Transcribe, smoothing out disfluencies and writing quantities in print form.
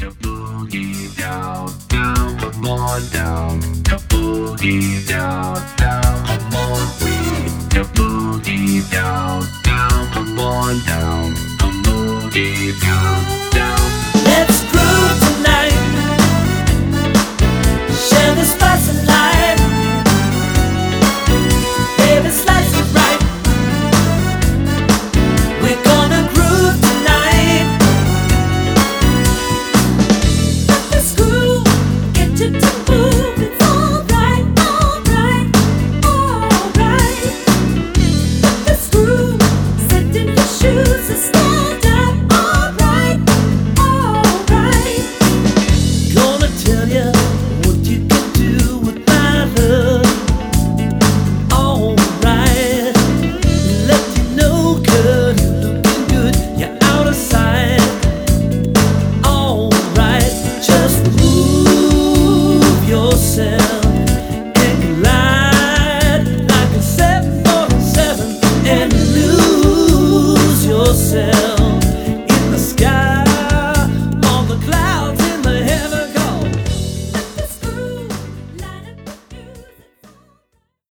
to boogie down, down, come on down, to boogie down, down, come on we, to boogie down, down, come on down, to boogie down.